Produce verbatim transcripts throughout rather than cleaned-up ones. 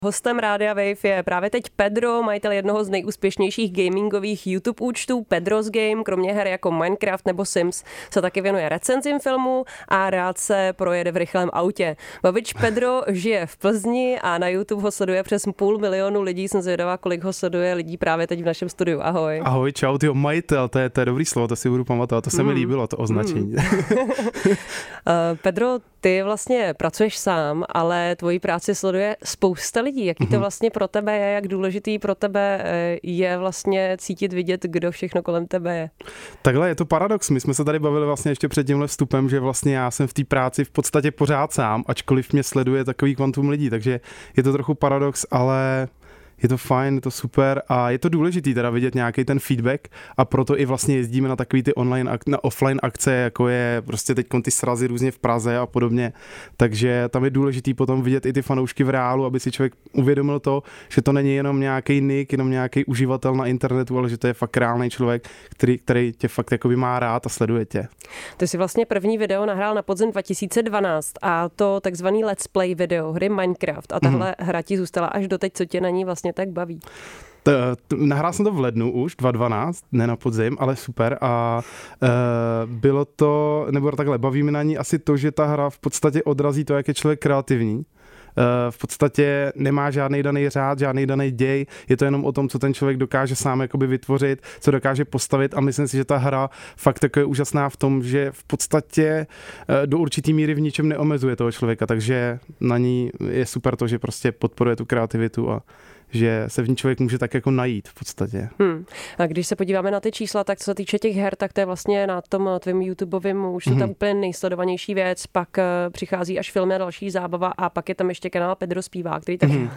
Hostem Rádia Wave je právě teď Pedro, majitel jednoho z nejúspěšnějších gamingových YouTube účtů Pedro's Game. Kromě her jako Minecraft nebo Sims se taky věnuje recenzím filmů a rád se projede v rychlém autě. Babič Pedro žije v Plzni a na YouTube ho sleduje přes půl milionu lidí. Jsem zvědavá, kolik ho sleduje lidí právě teď v našem studiu. Ahoj. Ahoj, čau, tyjo, majitel, to je, to je dobrý slovo, to si budu pamatovat, to se mm. mi líbilo, to označení. Mm. uh, Pedro, ty vlastně pracuješ sám, ale tvoji práci sleduje spousta lidí. Jaký to vlastně pro tebe je, jak důležitý pro tebe je vlastně cítit, vidět, kdo všechno kolem tebe je? Takhle je to paradox. My jsme se tady bavili vlastně ještě před tímhle vstupem, že vlastně já jsem v té práci v podstatě pořád sám, ačkoliv mě sleduje takový kvantum lidí, takže je to trochu paradox, ale je to fajn, je to super a je to důležitý teda vidět nějaký ten feedback a proto i vlastně jezdíme na takový ty online, na offline akce, jako je prostě teď ty srazy různě v Praze a podobně, takže tam je důležitý potom vidět i ty fanoušky v reálu, aby si člověk uvědomil to, že to není jenom nějaký nick, jenom nějaký uživatel na internetu, ale že to je fakt reálný člověk, který, který tě fakt jakoby má rád a sleduje tě. Ty jsi vlastně první video nahrál na podzim dva tisíce dvanáct a to takzvaný let's play video hry Minecraft a tahle mm. hra ti zůstala až doteď, co tě na ní vlastně tak baví? T, t, nahrál jsem to v lednu už, dva tisíce dvanáct, ne na podzim, ale super a e, bylo to, nebo takhle, baví mi na ní asi to, že ta hra v podstatě odrazí to, jak je člověk kreativní. V podstatě nemá žádný daný řád, žádný daný děj, je to jenom o tom, co ten člověk dokáže sám jakoby vytvořit, co dokáže postavit a myslím si, že ta hra fakt tak je úžasná v tom, že v podstatě do určitý míry v ničem neomezuje toho člověka, takže na ní je super to, že prostě podporuje tu kreativitu a že se v ní člověk může tak jako najít v podstatě. Hmm. A když se podíváme na ty čísla, tak co se týče těch her, tak to je vlastně na tom tvým YouTubeovým už to tam hmm. úplně nejsledovanější věc, pak uh, přichází až filmy a další zábava a pak je tam ještě kanál Pedro zpívá, který tak... Hmm,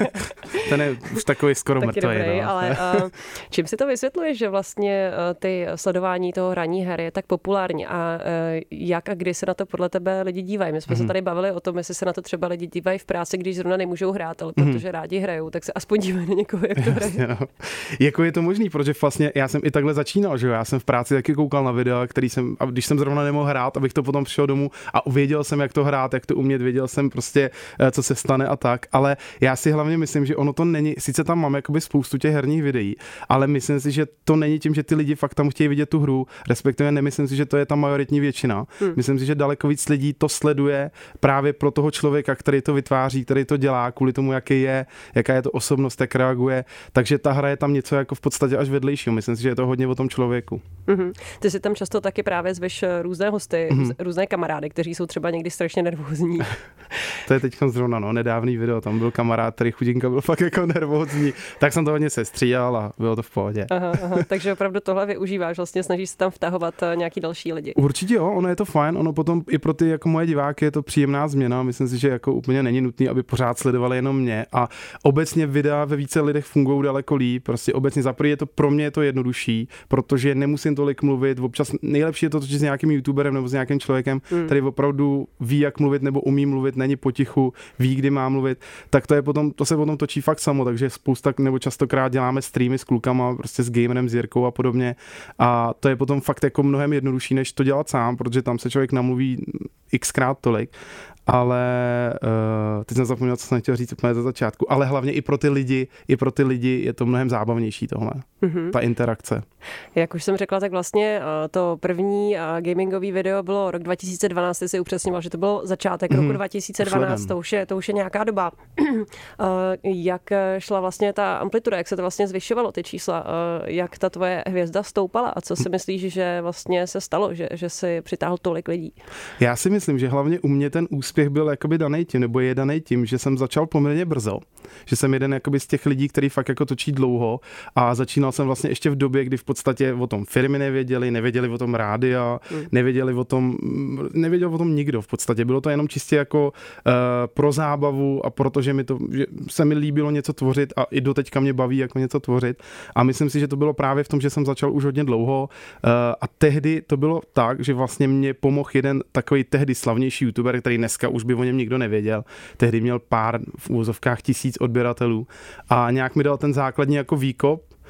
ten je už takový skoro mrtvý. No. Ale uh, čím si to vysvětluješ, že vlastně uh, ty sledování toho hraní her je tak populární a uh, jak a kdy se na to podle tebe lidi dívají? My jsme hmm. se tady bavili o tom, jestli se na to třeba lidi dívají v práci, když zrovna nemůžou hrát, ale protože hmm. rádi hrajou, tak se aspoň dívají na někoho, jak to hraje. No. Jako je to možný, protože vlastně já jsem i takhle začínal, že jo, já jsem v práci taky koukal na videa, který jsem, a když jsem zrovna nemohl hrát, abych to potom přišel domů a věděl jsem, jak to hrát, jak to umět, věděl jsem prostě, co se stane a tak, ale já si hlavně myslím, že ono to není, sice tam mám jakoby spoustu těch herních videí, ale myslím si, že to není tím, že ty lidi fakt tam chtějí vidět tu hru, respektive nemyslím si, že to je ta majoritní většina. Hmm. Myslím si, že daleko víc lidí to sleduje právě pro toho člověka, který to vytváří, který to dělá, kvůli tomu, jaký je, jaká je to osobnost, jak reaguje, takže ta hra je tam něco jako v podstatě až vedlejšího. Myslím si, že je to hodně o tom člověku. Mm-hmm. Ty si tam často taky právě zveš různé hosty, mm-hmm. různé kamarády, kteří jsou třeba někdy strašně nervózní. To je teď zrovna, no, nedávný video, tam byl kamarád, který chudinka byl fakt jako nervózní, tak jsem to hodně sestřídal a bylo to v pohodě. Aha, aha, takže opravdu tohle využíváš, vlastně snažíš se tam vtahovat nějaký další lidi. Určitě jo, ono je to fajn, ono potom i pro ty jako moje diváky je to příjemná změna, myslím si, že jako úplně není nutný, aby pořád sledovali jenom mě a obecně videa ve více lidech fungují daleko líp, prostě obecně za první je to pro mě je to jednodušší, protože nemusím tolik mluvit, občas nejlepší je to točit s nějakým youtuberem nebo s nějakým člověkem, hmm. který opravdu ví, jak mluvit nebo umí mluvit, není potichu, ví, kdy má mluvit, tak to je potom, to se potom točí fakt samo, takže spousta nebo častokrát děláme streamy s klukama, prostě s gamerem, s Jirkou a podobně a to je potom fakt jako mnohem jednodušší, než to dělat sám, protože tam se člověk namluví xkrát tolik. Ale uh, teď jsem zapomněl, co jsem chtěl říct úplně za začátku, ale hlavně i pro ty lidi, i pro ty lidi je to mnohem zábavnější tohle, mm-hmm. ta interakce. Jak už jsem řekla, tak vlastně to první gamingový video bylo rok dva tisíce dvanáct, ty si upřesňoval, že to byl začátek mm-hmm. roku dva tisíce dvanáct, to už, je, to už je nějaká doba. Jak šla vlastně ta amplituda, jak se to vlastně zvyšovalo ty čísla, jak ta tvoje hvězda stoupala a co si myslíš, že vlastně se stalo, že, že si přitáhl tolik lidí? Já si myslím, že hlavně u mě ten úspěch byl jakoby daný tím, nebo je daný tím, že jsem začal poměrně brzo, že jsem jeden jakoby z těch lidí, který fakt jako točí dlouho a začínal jsem vlastně ještě v době, kdy v podstatě o tom firmy nevěděli, nevěděli o tom rádia, mm. nevěděli o tom, nevěděl o tom nikdo v podstatě, bylo to jenom čistě jako uh, pro zábavu a protože mi to, že se mi líbilo něco tvořit a i doteďka mě baví jako něco tvořit a myslím si, že to bylo právě v tom, že jsem začal už hodně dlouho uh, a tehdy to bylo tak, že vlastně mě pomohl jeden takový tehdy slavnější youtuber, který dneska už by o něm nikdo nevěděl. Tehdy měl pár v úvozovkách tisíc odběratelů a nějak mi dal ten základní jako výkop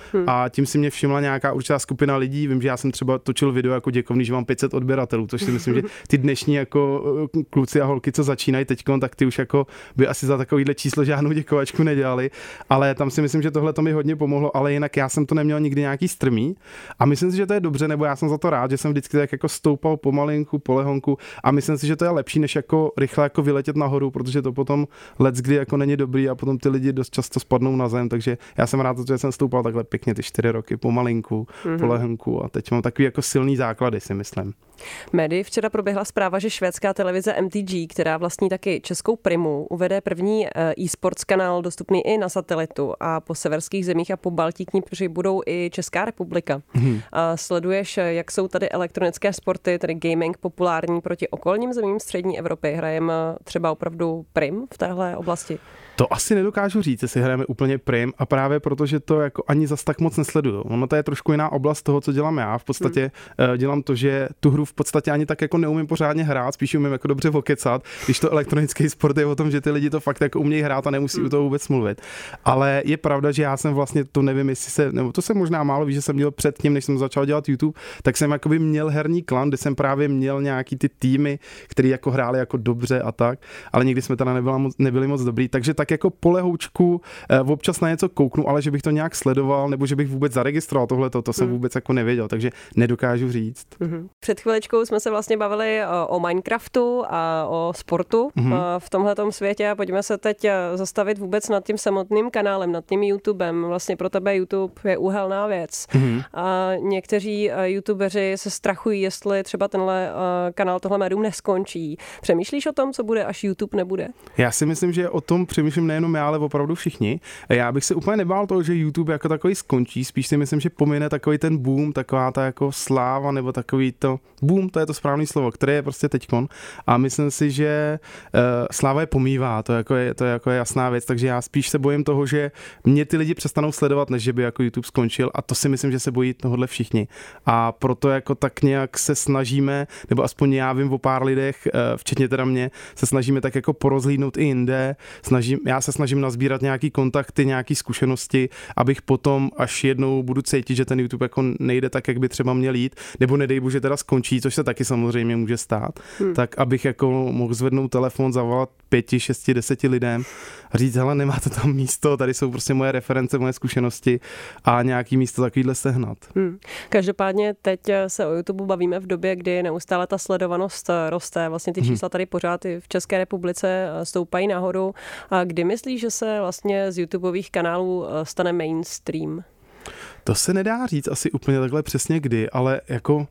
hmm. a tím si mě všimla nějaká určitá skupina lidí. Vím, že já jsem třeba točil video jako děkovný, že mám pět set odběratelů, což si myslím, že ty dnešní jako kluci a holky, co začínají teďkon, tak ty už jako by asi za takovýhle číslo žádnou děkovačku nedělali, ale tam si myslím, že tohle to mi hodně pomohlo, ale jinak já jsem to neměl nikdy nějaký strmý a myslím si, že to je dobře, nebo já jsem za to rád, že jsem vždycky tak jako stoupal pomalinku, polehonku a myslím si, že to je lepší, než jako rychle jako vyletět nahoru, protože to potom leckdy jako není dobrý a potom ty lidi dost často spadnou na zem, takže já jsem rád, že jsem stoupal takhle pěkně ty čtyři roky pomalinku, mm-hmm. polehonku a teď mám takový jako silný základy, si myslím. Médii včera proběhla zpráva, že švédská televize M T G, která vlastní taky českou Primu, uvede první e-sports kanál dostupný i na satelitu a po severských zemích a po Baltí k ní budou i Česká republika. Hmm. A sleduješ, jak jsou tady elektronické sporty, tedy gaming, populární proti okolním zemím střední Evropy? Hrajeme třeba opravdu prim v téhle oblasti? To asi nedokážu říct, jestli hrajeme úplně prim a právě protože to jako ani zas tak moc nesleduju. Ono to je trošku jiná oblast toho, co dělám já. V podstatě hmm. dělám to, že tu hru v podstatě ani tak jako neumím pořádně hrát, spíš umím jako dobře vokecat, když to elektronický sport je o tom, že ty lidi to fakt jako umějí hrát a nemusí hmm. u toho vůbec mluvit. Ale je pravda, že já jsem vlastně to nevím, jestli se, nebo to se možná málo ví, že jsem měl předtím, než jsem začal dělat YouTube, tak jsem jakoby měl herní klan, kde jsem právě měl nějaký ty týmy, který jako hráli jako dobře a tak, ale nikdy jsme teda nebyli moc, nebyli moc dobrý, takže tak jako polehoučku občas na něco kouknu, ale že bych to nějak sledoval, nebo že bych vůbec zaregistroval tohleto, to jsem mm. vůbec jako nevěděl, takže nedokážu říct. Mm-hmm. Před chviličkou jsme se vlastně bavili o Minecraftu a o sportu mm-hmm. v tomhletom světě a pojďme se teď zastavit vůbec nad tím samotným kanálem, nad tím YouTubem. Vlastně pro tebe YouTube je úhelná věc. Mm-hmm. A někteří YouTubeři se strachují, jestli třeba tenhle kanál, tohle médium neskončí. Přemýšlíš o tom, co bude, až YouTube nebude? Já si myslím, že o tom přemýšlím nejenom já, ale opravdu všichni. Já bych se úplně nebál toho, že YouTube jako takový skončí, spíš si myslím, že pomine takový ten boom, taková ta jako sláva, nebo takový to boom, to je to správné slovo, které je prostě teďkon. A myslím si, že uh, sláva je pomývá, to, jako je, to je jako je jasná věc, takže já spíš se bojím toho, že mě ty lidi přestanou sledovat, než že by jako YouTube skončil a to si myslím, že se bojí tohohle všichni. A proto jako tak nějak se snažíme, nebo aspoň já vím o pár lidech, uh, včetně teda mě, se snažíme tak jako porozhlídnout i jinde, snažím, já se snažím nazbírat nějaký kontakty, nějaký zkušenosti, abych potom, až jednou budu cítit, že ten YouTube jako nejde tak, jak by třeba měl jít, nebo nedej bože teda skončí, což se taky samozřejmě může stát, hmm. tak abych jako mohl zvednout telefon, zavolat pěti, šesti, deseti lidem a říct, hele, nemáte tam místo, tady jsou prostě moje reference, moje zkušenosti a nějaký místo takovýhle sehnat. Hmm. Každopádně teď se o YouTube bavíme v době, kdy neustále ta sledovanost roste, vlastně ty čísla tady pořád i v České republice stoupají nahoru. A kdy myslíš, že se vlastně z YouTubeových kanálů stane mainstream? To se nedá říct asi úplně takhle přesně kdy, ale jako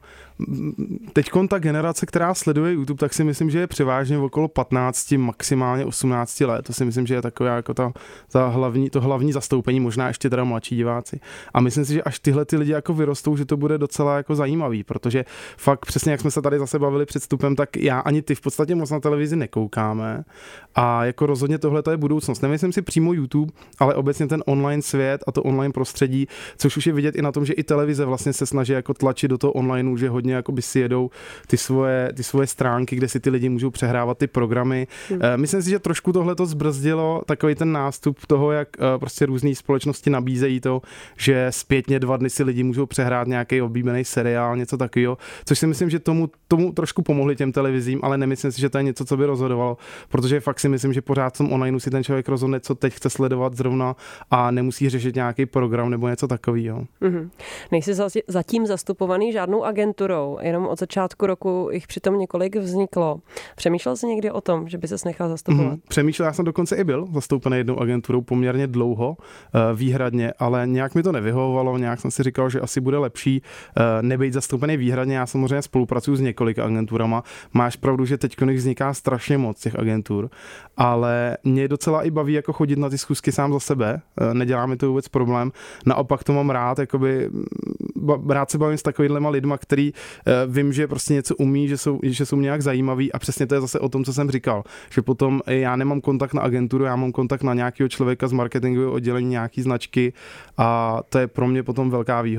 teďkon ta generace, která sleduje YouTube, tak si myslím, že je převážně okolo patnáct, maximálně osmnáct let. To si myslím, že je takové jako ta, ta hlavní, to hlavní zastoupení, možná ještě teda mladší diváci. A myslím si, že až tyhle ty lidi jako vyrostou, že to bude docela jako zajímavý, protože fakt přesně jak jsme se tady zase bavili před vstupem, tak já ani ty v podstatě moc na televizi nekoukáme a jako rozhodně tohle to je budoucnost. Nemyslím si přímo YouTube, ale obecně ten online svět a to online prostředí, což už je vidět i na tom, že i televize vlastně se snaží jako tlačit do toho onlineu, že hodně jakoby si jedou ty svoje, ty svoje stránky, kde si ty lidi můžou přehrávat ty programy. Hmm. Myslím si, že trošku tohle to zbrzdilo takový ten nástup toho, jak prostě různé společnosti nabízejí to, že zpětně dva dny si lidi můžou přehrát nějaký oblíbený seriál, něco takového, což si myslím, že tomu, tomu trošku pomohli těm televizím, ale nemyslím si, že to je něco, co by rozhodovalo, protože fakt si myslím, že pořád v tom onlineu si ten člověk rozhodne, co teď chce sledovat zrovna a nemusí řešit nějaký program nebo něco takového. Mm-hmm. Nejsi zatím zastupovaný žádnou agenturou, jenom od začátku roku jich přitom několik vzniklo. Přemýšlel jsi někdy o tom, že by ses nechal zastupovat? Mm-hmm. Přemýšlel, já jsem dokonce i byl zastoupený jednou agenturou poměrně dlouho, výhradně, ale nějak mi to nevyhovovalo, nějak jsem si říkal, že asi bude lepší nebejt zastoupený výhradně. Já samozřejmě spolupracuju s několika agenturama. Máš pravdu, že teď vzniká strašně moc těch agentur, ale mě docela i baví jako chodit na ty schůzky sám za sebe. Nedělá mi to vůbec problém. Naopak to mám rád, jakoby rád se bavím s takovýhlema lidma, který uh, vím, že prostě něco umí, že jsou, že jsou nějak zajímaví a přesně to je zase o tom, co jsem říkal, že potom já nemám kontakt na agenturu, já mám kontakt na nějakého člověka z marketingového oddělení nějaký značky a to je pro mě potom velká výhoda.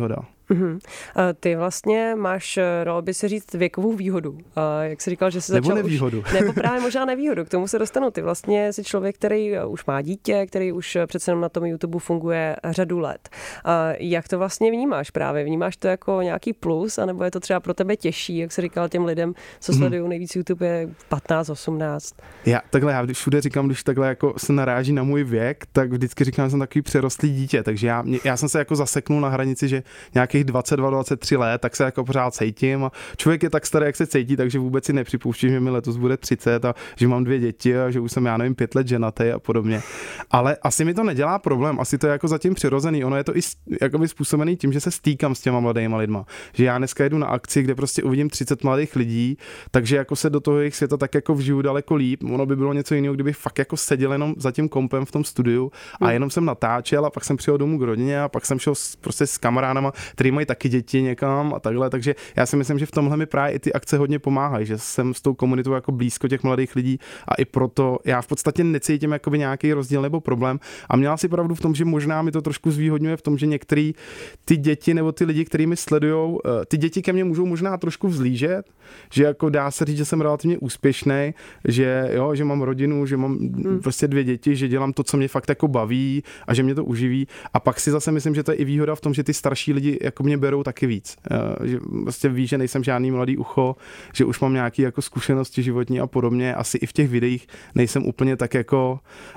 Mm-hmm. Ty vlastně máš, dalo by se říct, věkovou výhodu. Jak jsi říkal, že jsi nebo začal nevýhodu. Už, nebo právě možná nevýhodu, k tomu se dostanu. Ty vlastně jsi člověk, který už má dítě, který už přece na tom YouTube funguje řadu let. Jak to vlastně vnímáš právě? Vnímáš to jako nějaký plus, anebo je to třeba pro tebe těžší, jak jsi říkal těm lidem, co sledují nejvíc YouTube, je patnáct, osmnáct? Já takhle, já všude říkám, když takhle jako se naráží na můj věk, tak vždycky říkám, že jsem takový přerostlý dítě, takže já, já jsem se jako zaseknul na hranici, že nějakých dvacet dva dvacet tři let, tak se jako pořád cítím a člověk je tak starý, jak se cítí, takže vůbec si nepřipouštím, že mi letos bude třicet a že mám dvě děti a že už jsem, já nevím, pět let ženatý a podobně. Ale asi mi to nedělá problém, asi to je jako zatím přirozený, ono je to i jakoby způsobený tím, že se stýkám s těma mladýma lidma, že já dneska jedu na akci, kde prostě uvidím třicet mladých lidí, takže jako se do toho jejich světa tak jako vžiju daleko líp. Ono by bylo něco jiného, kdybych fakt jako seděl jenom za tím kompem v tom studiu a jenom jsem natáčel a pak jsem přijel domů k rodině a pak jsem šel s, prostě s kamarádama, který mají taky děti někam a takhle, takže já si myslím, že v tomhle mi právě i ty akce hodně pomáhají, že jsem s tou komunitou jako blízko těch mladých lidí a i proto já v podstatě necítím jakoby nějaký rozdíl nebo problém a měla si pravdu v tom, že možná mi to trošku zvýhodňuje v tom, že některý ty děti nebo ty lidi, kteří mi sledujou, ty děti ke mně můžou možná trošku vzlížet, že jako dá se říct, že jsem relativně úspěšný, že jo, že mám rodinu, že mám hmm. prostě dvě děti, že dělám to, co mě fakt jako baví a že mě to uživí a pak si zase myslím, že to je i výhoda v tom, že ty starší lidi jako mě berou taky víc. Že vlastně ví, že nejsem žádný mladý ucho, že už mám nějaké jako zkušenosti životní a podobně. Asi i v těch videích nejsem úplně tak jako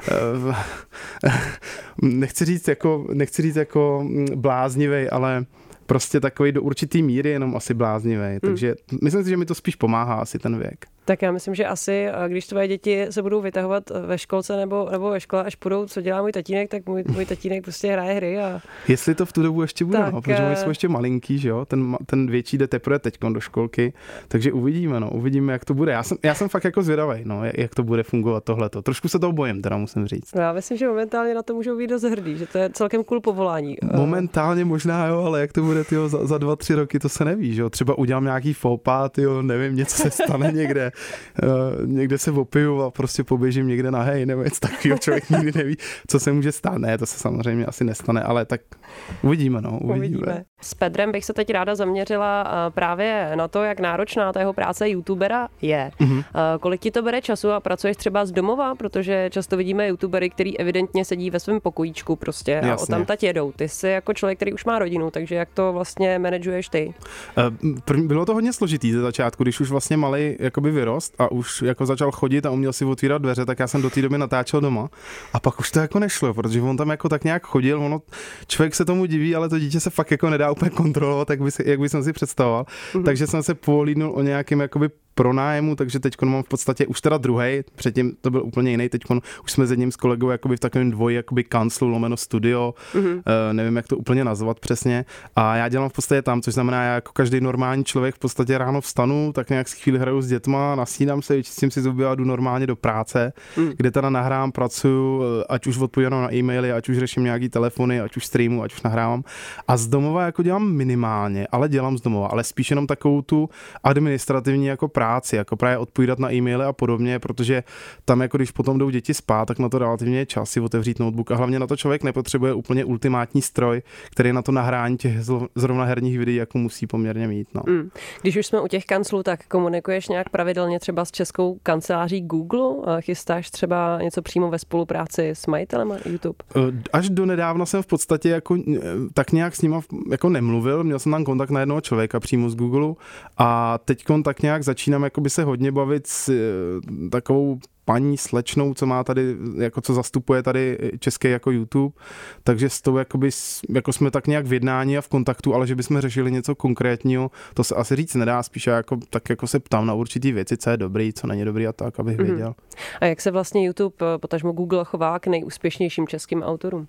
nechci říct jako, nechci říct jako bláznivej, ale prostě takový do určitý míry jenom asi bláznivej. Takže hmm. myslím si, že mi to spíš pomáhá asi ten věk. Tak já myslím, že asi, když tvoje děti se budou vytahovat ve školce nebo, nebo ve škole, až půjdou, co dělá můj tatínek, tak můj, můj tatínek prostě hraje hry. A... Jestli to v tu dobu ještě bude, tak, no, protože oni jsou ještě malinký, že jo, ten, ten větší jde teprve teďkon do školky, takže uvidíme, no, uvidíme, jak to bude. Já jsem, já jsem fakt jako zvědavej, no, jak to bude fungovat tohleto. Trošku se toho bojím, teda musím říct. Já myslím, že momentálně na to můžou být dost hrdý, že to je celkem cool povolání. Momentálně možná, jo, ale jak to bude, tyjo, za, za dva, tři roky, to se neví, že jo. Třeba udělám nějaký fópa, tyjo, nevím, něco se stane někde. Uh, někde se opiju a prostě poběžím někde na hej, nebo něco takového, člověk nikdy neví, co se může stát. Ne, to se samozřejmě asi nestane, ale tak uvidíme, no, uvidíme. uvidíme. S Pedrem bych se teď ráda zaměřila právě na to, jak náročná ta jeho práce youtubera je. Mm-hmm. Kolik ti to bere času a pracuješ třeba z domova, protože často vidíme youtubery, který evidentně sedí ve svém pokojíčku prostě a o tam tať jedou. Ty jsi jako člověk, který už má rodinu, takže jak to vlastně manažuješ ty? Uh, bylo to hodně složitý ze začátku, když už vlastně malej jakoby vyrost a už jako začal chodit a uměl si otvírat dveře, tak já jsem do té doby natáčel doma a pak už to jako nešlo, protože on tam jako tak nějak chodil, ono, člověk se tomu diví, ale to dítě se fakt jako nedá úplně kontrolovat, jak by, jak by jsem si představoval, mm-hmm. takže jsem se povolídnul o nějakým jakoby pronájmu, takže teď mám v podstatě už teda druhej, předtím to byl úplně jiný, teď už jsme s jedním s kolegou jakoby v takovém dvoji jakoby kanclu lomeno studio, mm-hmm. uh, nevím, jak to úplně nazvat přesně a já dělám v podstatě tam, což znamená, já jako každý normální člověk v podstatě ráno vstanu, tak nějak si chvíli hraju s dětma, nasídám se, čistím si zuby a jdu normálně do práce, mm. kde teda nahrám, pracuju, ať už odpovídám na e-maily, ať už řeším nějaký telefony, ať už streamu, ať už nahrávám a z domova jako dělám minimálně, ale dělám z domova, ale spíš jenom takovou tu administrativní jako práci, jako právě odpovídat na e-maily a podobně, protože tam jako když potom jdou děti spát, tak na to relativně je čas si otevřít notebook a hlavně na to člověk nepotřebuje úplně ultimátní stroj, který na to nahrání těch zrovna herních videí jako musí poměrně mít. No. Mm. Když už jsme u těch kanclů, tak komunikuješ nějak pravidelně třeba s českou kanceláří Google? Chystáš třeba něco přímo ve spolupráci s majitelem YouTube? Až do nedávna jsem v podstatě jako tak nějak s nima jako nemluvil, měl jsem tam kontakt na jednoho člověka přímo z Google a teďkon tak nějak začínám jakoby se hodně bavit s takovou paní slečnou, co má tady, jako co zastupuje tady český jako YouTube, takže s tou jakoby, jako jsme tak nějak v jednání a v kontaktu, ale že bychom řešili něco konkrétního, to se asi říct nedá, spíš jako, tak jako se ptám na určitý věci, co je dobrý, co není dobrý a tak, abych mm. věděl. A jak se vlastně YouTube, potažmo Google chová k nejúspěšnějším českým autorům?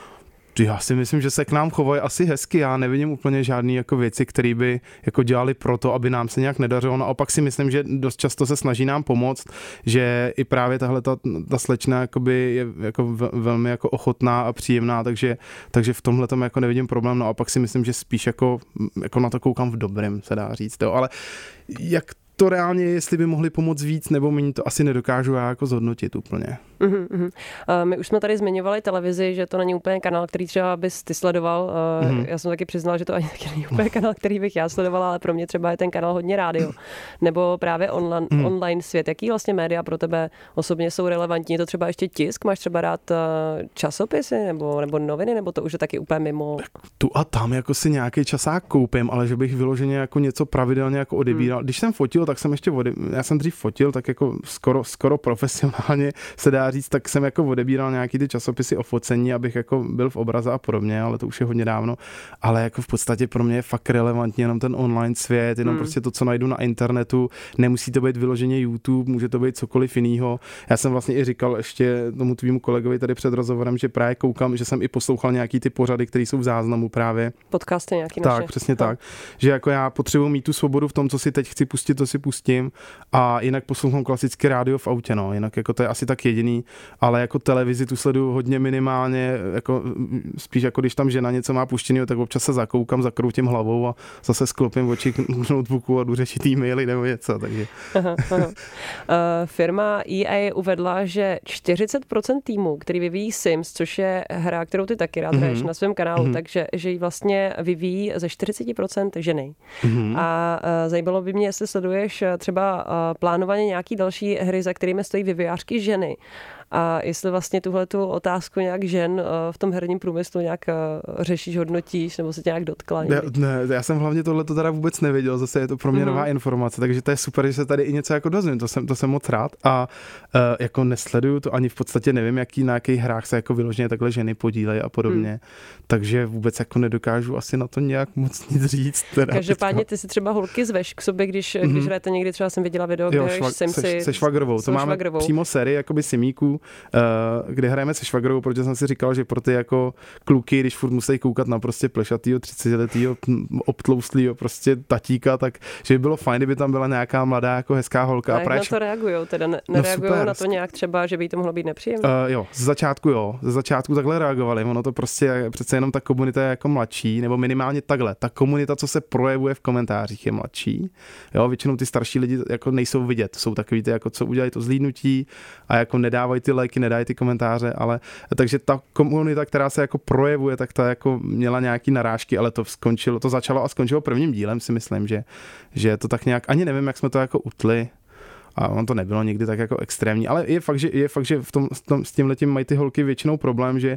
Já si myslím, že se k nám chovají asi hezky, já nevidím úplně žádný jako věci, které by jako dělali proto, aby nám se nějak nedařilo. Naopak si myslím, že dost často se snaží nám pomoct, že i právě tahle ta, ta slečna jakoby je jako velmi jako ochotná a příjemná, takže, takže v tomhle tom jako nevidím problém. Naopak si myslím, že spíš jako, jako na to koukám v dobrém, se dá říct. Jo. Ale jak to reálně, jestli by mohli pomoct víc nebo méně, to asi nedokážu já jako zhodnotit úplně. Uh-huh, uh-huh. Uh, my už jsme tady zmiňovali televizi, že to není úplně kanál, který třeba bys ty sledoval. Uh, uh-huh. Já jsem taky přiznal, že to ani taky není úplně kanál, který bych já sledovala, ale pro mě třeba je ten kanál hodně rádio. Nebo právě online, uh-huh. online svět. Jaký vlastně média pro tebe osobně jsou relevantní? Je to třeba ještě tisk? Máš třeba rád uh, časopisy nebo, nebo noviny? Nebo to už je taky úplně mimo? Tu a tam jako si nějaký časák koupím, ale že bych vyloženě jako něco pravidelně jako odebíral. Hmm. Když jsem fotil, tak jsem ještě ode... já jsem dřív fotil, tak jako skoro, skoro profesionálně se dá říct, tak jsem jako odebíral nějaký ty časopisy o focení, abych jako byl v obraze a podobně, ale to už je hodně dávno. Ale jako v podstatě pro mě je fakt relevantní jenom ten online svět, jenom hmm. prostě to, co najdu na internetu. Nemusí to být vyloženě YouTube, může to být cokoliv jiného. Já jsem vlastně i říkal ještě tomu tvýmu kolegovi tady před rozhovorem, že právě koukám, že jsem i poslouchal nějaký ty pořady, které jsou v záznamu právě. Podcasty nějaký tak, naše. Tak, přesně tak. Že jako já potřebuji mít tu svobodu v tom, co si teď chci pustit, to si pustím a jinak poslouchám klasické rádio v autě, no. Jinak jako to je asi tak jediný, ale jako televizi tu sleduju hodně minimálně, jako spíš jako když tam žena něco má puštěný, tak občas se zakoukám, zakroutím hlavou a zase sklopím oči k notebooku a jdu řešit e-maily nebo něco, takže. Aha, aha. Uh, firma E A uvedla, že čtyřicet procent týmu, který vyvíjí Sims, což je hra, kterou ty taky rád hraješ mm-hmm. na svém kanálu, mm-hmm. takže že ji vlastně vyvíjí ze čtyřicet procent ženy. Mm-hmm. A uh, zajímalo by mě, jestli sleduješ třeba uh, plánovaně nějaký další hry, za kterými stojí vyvíjářky ženy. A jestli vlastně tuhletu otázku nějak žen v tom herním průmyslu nějak řešíš, hodnotíš, nebo se tě nějak dotkla? Ne, ne, já jsem hlavně tohleto teda vůbec nevěděl, zase je to pro mě mm-hmm. nová informace, takže to je super, že se tady i něco jako dozvím, to jsem, to jsem moc rád a uh, jako nesleduju to ani v podstatě nevím, jaký, na jakých hrách se jako vyloženě takhle ženy podílejí a podobně, mm. takže vůbec jako nedokážu asi na to nějak moc nic říct. Teda Každopádně ty si třeba holky zveš k sobě, když, mm-hmm. když hrajete někdy, třeba jsem viděla video, jo, kde švag, jsem se, si... Se švagrovou, to máme švagrovou. Přímo sérii jakoby simíků, Uh, kde hrajeme se švagrovou, protože jsem si říkal, že pro ty jako kluky, když furt musí koukat na prostě plešatýho třicetiletýho obtloustlýho prostě tatíka, tak že by bylo fajn, kdyby tam byla nějaká mladá jako hezká holka. A jak na to reagujou? Teda nereagujou no na to nějak třeba, že by to mohlo být nepříjemné? Uh, jo, z začátku jo, ze začátku takhle reagovali, ono to prostě přece jenom ta komunita je jako mladší, nebo minimálně takhle, ta komunita, co se projevuje v komentářích, je mladší. Jo, většinou ty starší lidi jako nejsou vidět, jsou takový ty jako co udělají to zlídnutí a jako nedávají ty lajky, nedají ty komentáře, ale takže ta komunita, která se jako projevuje, tak ta jako měla nějaký narážky, ale to skončilo, to začalo a skončilo prvním dílem, si myslím, že, že to tak nějak, ani nevím, jak jsme to jako utli, a on to nebylo nikdy tak jako extrémní, ale je fakt, že, je fakt, že v tom, s tímhletím mají ty holky většinou problém, že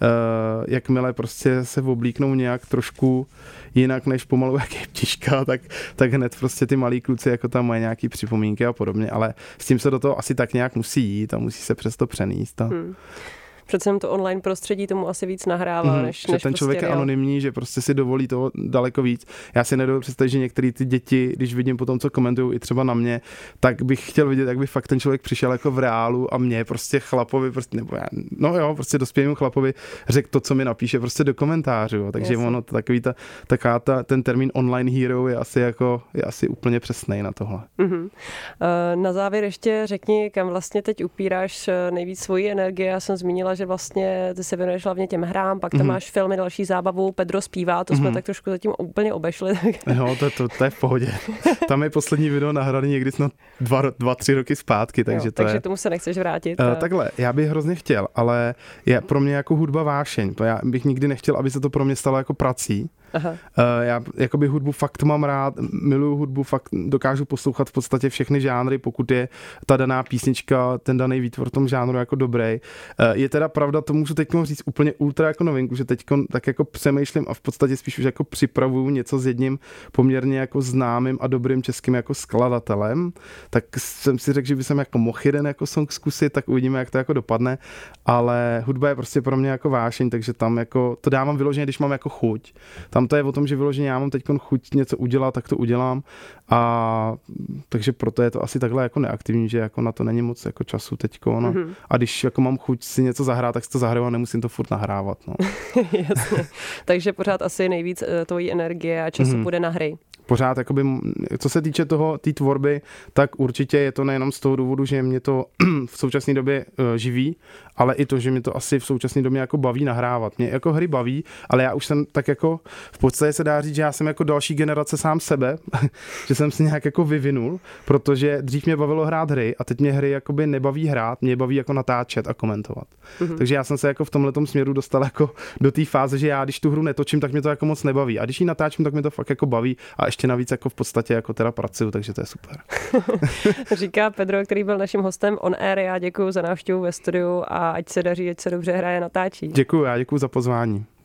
uh, jakmile prostě se oblíknou nějak trošku jinak než pomalu jak je ptiška, tak, tak hned prostě ty malí kluci jako tam mají nějaký připomínky a podobně, ale s tím se do toho asi tak nějak musí jít a musí se přes to přenést. A... Hmm. Přece to online prostředí tomu asi víc nahrává, mm, než, že než ten člověk prostě je anonymní, že prostě si dovolí toho daleko víc. Já si nedovedu představit, že některé ty děti, když vidím potom, co komentují i třeba na mě, tak bych chtěl vidět, jak by fakt ten člověk přišel jako v reálu a mě prostě chlapovi, prostě, nebo já, no jo, prostě dospělému chlapovi řekl to, co mi napíše prostě do komentářů. Jo. Takže Jasně. ono, takový ta, taká ta, ten termín online hero je asi jako, je asi úplně přesnej na tohle. Mm-hmm. Na závěr ještě řekni, kam vlastně teď upíráš nejvíc svoji energie. Já jsem zmínila, že vlastně ty se věnuješ hlavně těm hrám, pak tam mm-hmm. máš filmy, další zábavu, Pedro zpívá, to mm-hmm. jsme tak trošku zatím úplně obešli. No, to, to, to je v pohodě. Tam je poslední video nahraný někdy snad dva, dva, tři roky zpátky, takže jo, to takže je... tomu se nechceš vrátit. Uh, a... Takhle, já bych hrozně chtěl, ale je pro mě jako hudba vášeň. Já bych nikdy nechtěl, aby se to pro mě stalo jako prací. Aha. Uh, já jakoby hudbu fakt mám rád, miluju hudbu, fakt dokážu poslouchat v podstatě všechny žánry, pokud je ta daná písnička, ten daný výtvor v tom žánru jako dobrý. Uh, je teda pravda, to můžu teď říct úplně ultra jako novinku, že teď tak jako přemýšlím a v podstatě spíš už jako připravuju něco s jedním poměrně jako známým a dobrým českým jako skladatelem, tak jsem si řekl, že by jsem jako mohl jeden jako song zkusit, tak uvidíme, jak to jako dopadne, ale hudba je prostě pro mě jako vášeň, takže tam jako to dávám vyloženě, když mám jako chuť. Tam to je o tom, že vyloženě já mám teď chuť něco udělat, tak to udělám a takže proto je to asi takhle jako neaktivní, že jako na to není moc jako času teďko, no. Mm-hmm. A když jako mám chuť si něco zahrát, tak si to zahraju a nemusím to furt nahrávat, no. Jasně. Takže pořád asi nejvíc tvojí energie a času mm-hmm. půjde na hry. pořád, jakoby, co se týče toho, té tvorby, tak určitě je to nejenom z toho důvodu, že mě to v současné době uh, živí, ale i to, že mě to asi v současné době jako baví nahrávat. Mě jako hry baví, ale já už jsem tak jako, v podstatě se dá říct, že já jsem jako další generace sám sebe, že jsem si nějak jako vyvinul, protože dřív mě bavilo hrát hry a teď mě hry jakoby nebaví hrát, mě baví jako natáčet a komentovat. Mm-hmm. Takže já jsem se jako v tomhletom směru dostal jako do té fáze, že já když tu hru netočím, tak mě to jako moc nebaví. A když ji natáčím, tak mě to fakt jako baví a ještě navíc jako v podstatě jako teda pracuju, takže to je super. Říká Pedro, který byl naším hostem on air. Já děkuji za návštěvu ve studiu a ať se daří, ať se dobře hraje, natáčí. Děkuji, já děkuji za pozvání.